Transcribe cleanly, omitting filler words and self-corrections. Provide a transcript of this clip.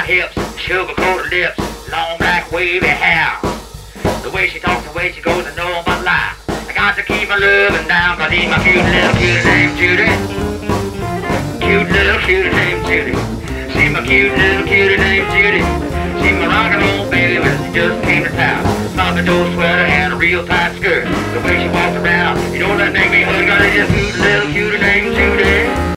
round hips, sugar-coated lips, long black wavy hair. The way she talks, the way she goes, I know my life. I got to keep my loving down, cause he's my cute little cutie named Judy. Cute little cutie named Judy. She's my cute little cutie named Judy. She's my rock and roll baby when she just came to town. Sloppy toe sweater and a real tight skirt. The way she walks around, you know that make me hug, cause it's just cute little cutie named Judy.